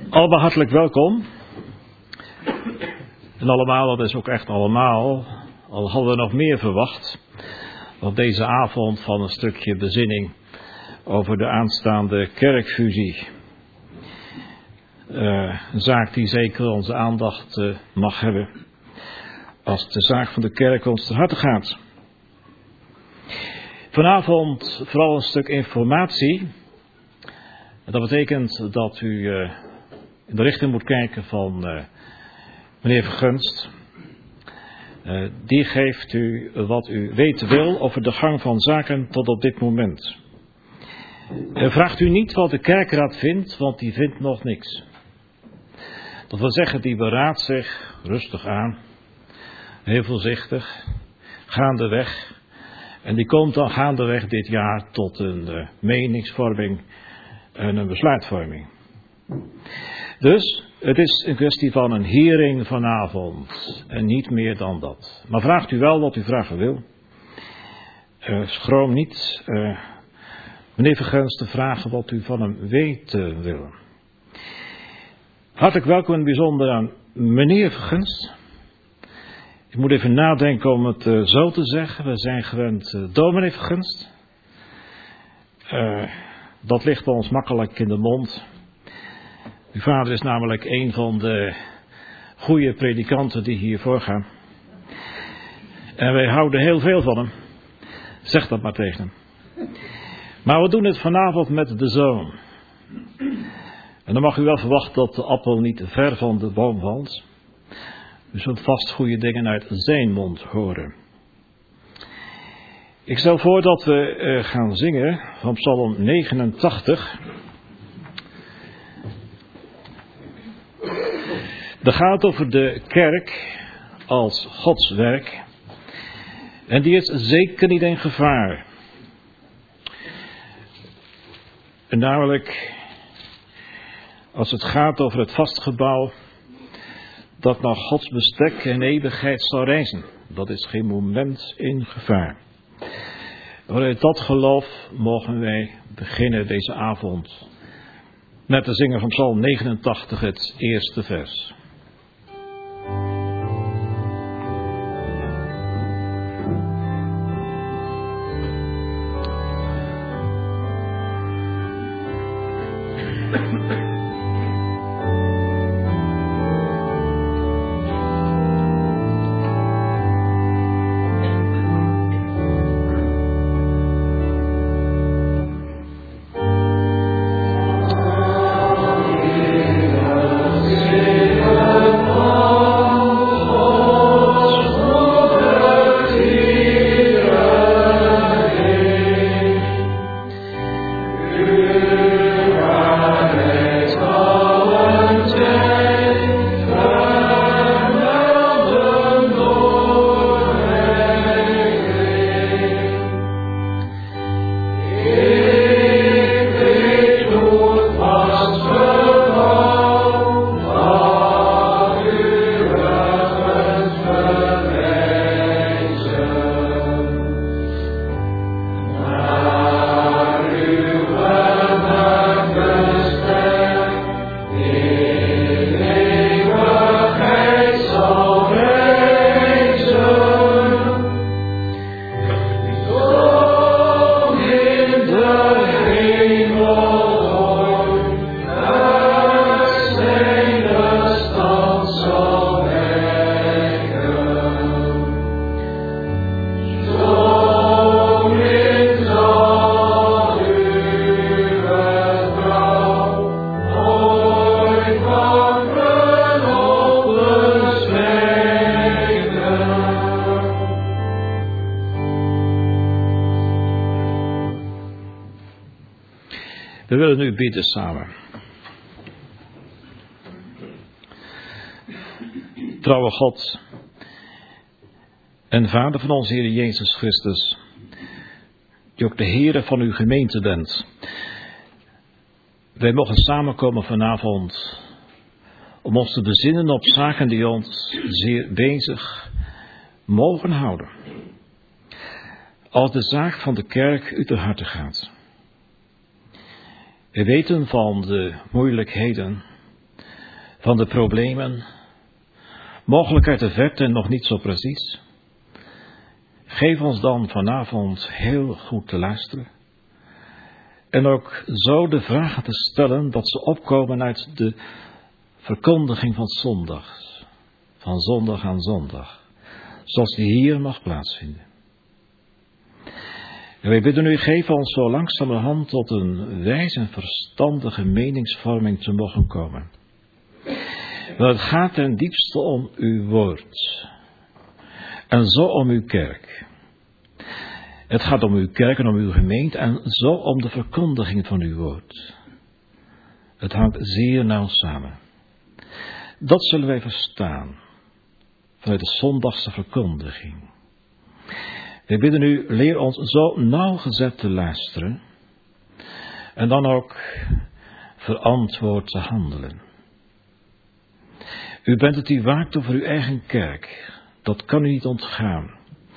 Allemaal hartelijk welkom. En allemaal, dat is ook echt allemaal, al hadden we nog meer verwacht, op deze avond van een stukje bezinning over de aanstaande kerkfusie. Een zaak die zeker onze aandacht mag hebben, als de zaak van de kerk ons te harte gaat. Vanavond vooral een stuk informatie. Dat betekent dat u in de richting moet kijken van meneer Vergunst. Die geeft u wat u weten wil over de gang van zaken tot op dit moment. Vraagt u niet wat de kerkraad vindt, want die vindt nog niks. Dat wil zeggen, die beraadt zich rustig aan, heel voorzichtig, gaandeweg. En die komt dan gaandeweg dit jaar tot een meningsvorming en een besluitvorming. Dus het is een kwestie van een hearing vanavond en niet meer dan dat. Maar vraagt u wel wat u vragen wil. Schroom niet meneer Vergunst te vragen wat u van hem weten wil. Hartelijk welkom in het bijzonder aan meneer Vergunst. Ik moet even nadenken om het zo te zeggen. We zijn gewend dominee Vergunst. Dat ligt ons makkelijk in de mond. Uw vader is namelijk een van de goede predikanten die hier voorgaan. En wij houden heel veel van hem. Zeg dat maar tegen hem. Maar we doen het vanavond met de zoon. En dan mag u wel verwachten dat de appel niet ver van de boom valt. U zult vast goede dingen uit zijn mond horen. Ik stel voor dat we gaan zingen van Psalm 89. Dat gaat over de kerk als Gods werk. En die is zeker niet in gevaar. En namelijk, als het gaat over het vastgebouw dat naar Gods bestek en eeuwigheid zal reizen. Dat is geen moment in gevaar. Vanuit dat geloof mogen wij beginnen deze avond met te zingen van Psalm 89, het eerste vers. We willen nu bidden samen. Trouwe God en Vader van onze Heer Jezus Christus, die ook de Heere van uw gemeente bent. Wij mogen samenkomen vanavond om ons te bezinnen op zaken die ons zeer bezig mogen houden. Als de zaak van de kerk u ter harte gaat. We weten van de moeilijkheden van de problemen, mogelijk uit de verte nog niet zo precies. Geef ons dan vanavond heel goed te luisteren. En ook zo de vragen te stellen dat ze opkomen uit de verkondiging van zondags. Van zondag aan zondag. Zoals die hier mag plaatsvinden. En wij bidden u, geef ons zo langzamerhand tot een wijs en verstandige meningsvorming te mogen komen. Want het gaat ten diepste om uw woord. En zo om uw kerk. Het gaat om uw kerk en om uw gemeente en zo om de verkondiging van uw woord. Het hangt zeer nauw samen. Dat zullen wij verstaan vanuit de zondagse verkondiging. Wij bidden u, leer ons zo nauwgezet te luisteren en dan ook verantwoord te handelen. U bent het die waakt over uw eigen kerk. Dat kan u niet ontgaan.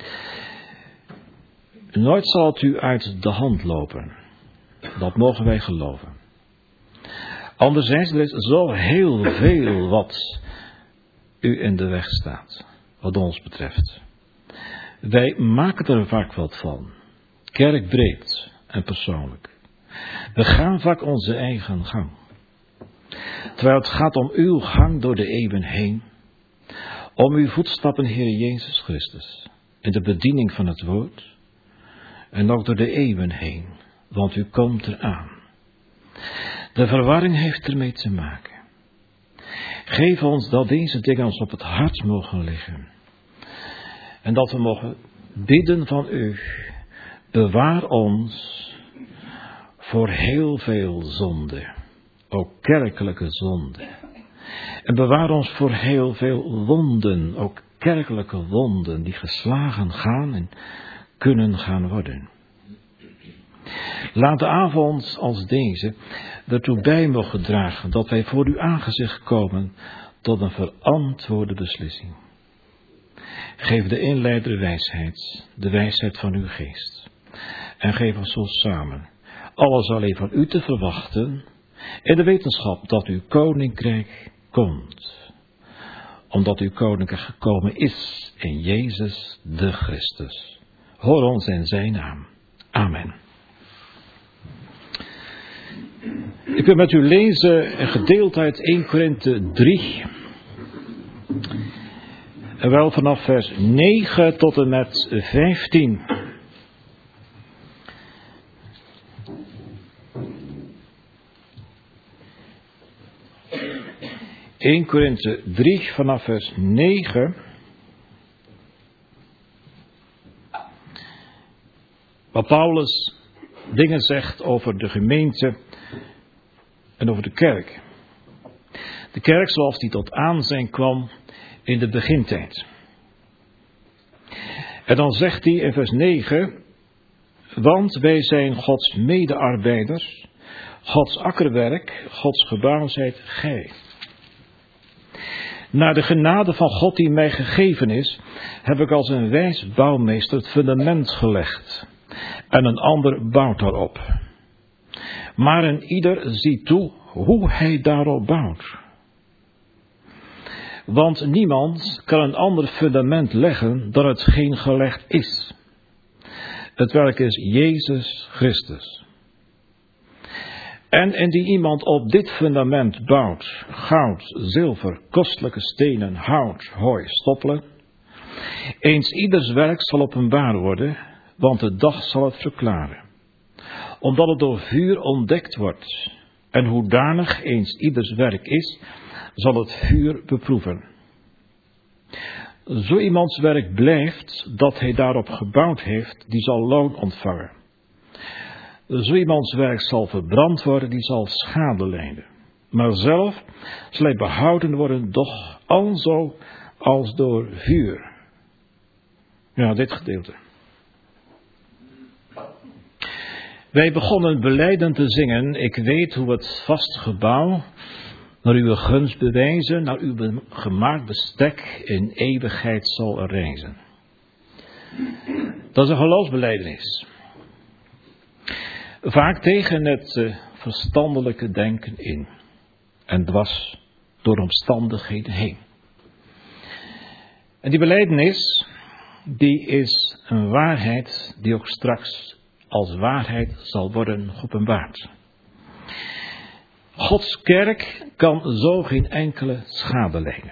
Nooit zal het u uit de hand lopen. Dat mogen wij geloven. Anderzijds, er is zo heel veel wat u in de weg staat, wat ons betreft. Wij maken er vaak wat van, kerkbreed en persoonlijk. We gaan vaak onze eigen gang. Terwijl het gaat om uw gang door de eeuwen heen, om uw voetstappen, Heer Jezus Christus, in de bediening van het woord, en ook door de eeuwen heen, want u komt eraan. De verwarring heeft ermee te maken. Geef ons dat deze dingen ons op het hart mogen liggen. En dat we mogen bidden van u. Bewaar ons voor heel veel zonde. Ook kerkelijke zonde. En bewaar ons voor heel veel wonden. Ook kerkelijke wonden die geslagen gaan en kunnen gaan worden. Laat de avond als deze ertoe bij mogen dragen dat wij voor uw aangezicht komen tot een verantwoorde beslissing. Geef de inleider wijsheid, de wijsheid van uw geest. En geef ons zo samen alles alleen van u te verwachten in de wetenschap dat uw koninkrijk komt. Omdat uw koninkrijk gekomen is in Jezus de Christus. Hoor ons in zijn naam. Amen. Ik wil met u lezen een gedeelte uit 1 Korinthe 3. En wel vanaf vers 9 tot en met 15. (1 Korinthe 3 vanaf vers 9. Waar Paulus dingen zegt over de gemeente en over de kerk. De kerk zoals die tot aanzijn kwam in de begintijd. En dan zegt hij in vers 9, want wij zijn Gods medearbeiders, Gods akkerwerk, Gods gebouw zijt gij. Naar de genade van God die mij gegeven is, heb ik als een wijs bouwmeester het fundament gelegd. En een ander bouwt daarop. Maar een ieder ziet toe hoe hij daarop bouwt. Want niemand kan een ander fundament leggen dan hetgeen gelegd is. Het welk is Jezus Christus. En indien iemand op dit fundament bouwt, goud, zilver, kostelijke stenen, hout, hooi, stoppelen, eens ieders werk zal openbaar worden, want de dag zal het verklaren. Omdat het door vuur ontdekt wordt, en hoedanig eens ieders werk is, zal het vuur beproeven. Zo iemands werk blijft, dat hij daarop gebouwd heeft, die zal loon ontvangen. Zo iemands werk zal verbrand worden, die zal schade lijden. Maar zelf zal hij behouden worden, doch alzo als door vuur. Ja, dit gedeelte. Wij begonnen belijden te zingen, ik weet hoe het vast gebouw naar uw gunst bewijzen, naar uw gemaakt bestek in eeuwigheid zal reizen. Dat is een geloofsbelijdenis. Vaak tegen het verstandelijke denken in en dwars door omstandigheden heen. En die belijdenis, die is een waarheid die ook straks als waarheid zal worden geopenbaard. Gods kerk kan zo geen enkele schade lijden.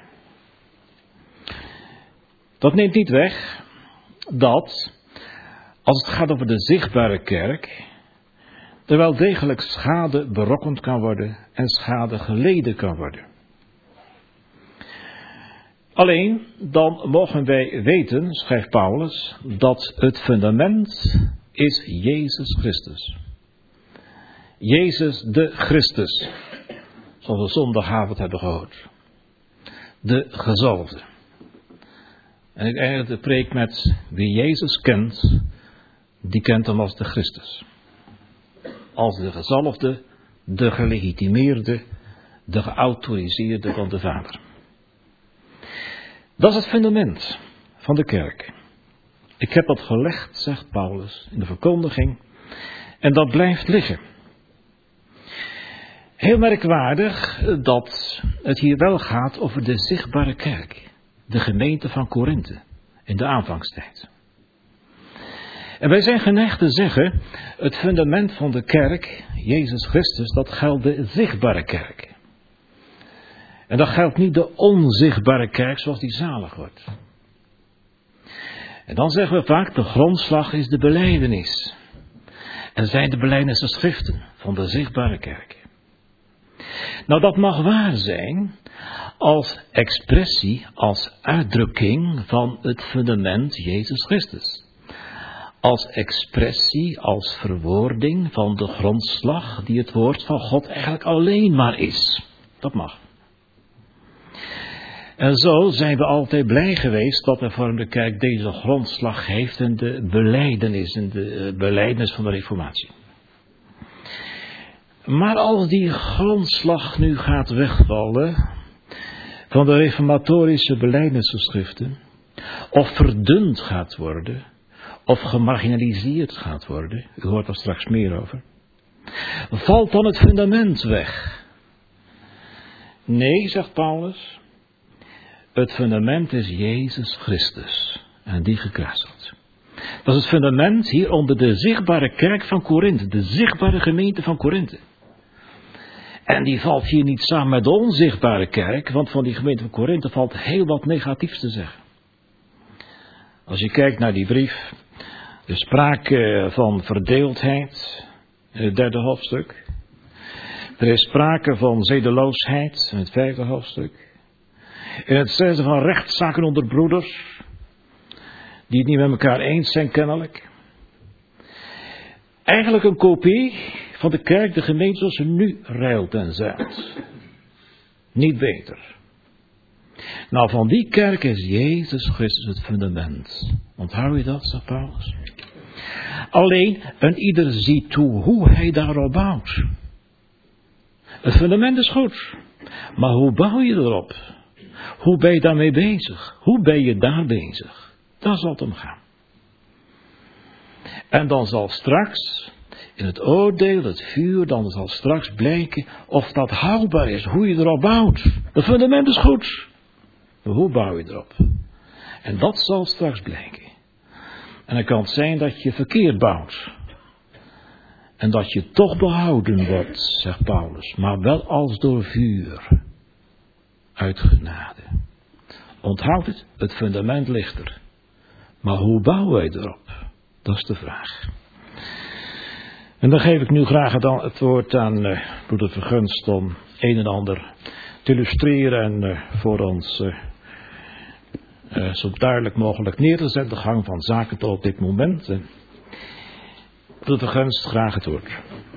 Dat neemt niet weg dat, als het gaat over de zichtbare kerk, er wel degelijk schade berokkend kan worden en schade geleden kan worden. Alleen, dan mogen wij weten, schrijft Paulus, dat het fundament is Jezus Christus. Jezus de Christus, zoals we zondagavond hebben gehoord. De gezalfde. En ik eindig de preek met: wie Jezus kent, die kent hem als de Christus. Als de gezalfde, de gelegitimeerde, de geautoriseerde van de Vader. Dat is het fundament van de kerk. Ik heb dat gelegd, zegt Paulus, in de verkondiging. En dat blijft liggen. Heel merkwaardig dat het hier wel gaat over de zichtbare kerk. De gemeente van Korinthe in de aanvangstijd. En wij zijn geneigd te zeggen, het fundament van de kerk, Jezus Christus, dat geldt de zichtbare kerk. En dat geldt niet de onzichtbare kerk zoals die zalig wordt. En dan zeggen we vaak, de grondslag is de belijdenis. En zijn de belijdenisschriften van de zichtbare kerk. Nou, dat mag waar zijn als expressie, als uitdrukking van het fundament Jezus Christus. Als expressie, als verwoording van de grondslag die het woord van God eigenlijk alleen maar is. Dat mag. En zo zijn we altijd blij geweest dat de hervormde kerk deze grondslag heeft in de belijdenis van de reformatie. Maar als die grondslag nu gaat wegvallen van de reformatorische belijdenisgeschriften, of verdund gaat worden, of gemarginaliseerd gaat worden, u hoort er straks meer over, valt dan het fundament weg? Nee, zegt Paulus, het fundament is Jezus Christus en die gekruisigd. Dat is het fundament hier onder de zichtbare kerk van Korinthe, de zichtbare gemeente van Korinthe. En die valt hier niet samen met de onzichtbare kerk, want van die gemeente van Korinthe valt heel wat negatiefs te zeggen. Als je kijkt naar die brief, er is sprake van verdeeldheid in het 3e hoofdstuk. Er is sprake van zedeloosheid in het 5e hoofdstuk. In het 6e van rechtszaken onder broeders, die het niet met elkaar eens zijn kennelijk. Eigenlijk een kopie van de kerk, de gemeente zoals ze nu ruilt en zeilt. Niet beter. Nou, van die kerk is Jezus Christus het fundament. Onthoud je dat, zegt Paulus? Alleen, een ieder ziet toe hoe hij daarop bouwt. Het fundament is goed. Maar hoe bouw je erop? Hoe ben je daarmee bezig? Hoe ben je daar bezig? Daar zal het om gaan. En dan zal straks, in het oordeel, het vuur, dan zal straks blijken of dat houdbaar is. Hoe je erop bouwt. Het fundament is goed. Maar hoe bouw je erop? En dat zal straks blijken. En dan kan het zijn dat je verkeerd bouwt. En dat je toch behouden wordt, zegt Paulus. Maar wel als door vuur. Uit genade. Onthoud het fundament ligt er. Maar hoe bouwen wij erop? Dat is de vraag. En dan geef ik nu graag het woord aan broeder Vergunst om een en ander te illustreren en voor ons zo duidelijk mogelijk neer te zetten de gang van zaken tot op dit moment. Broeder Vergunst, graag het woord.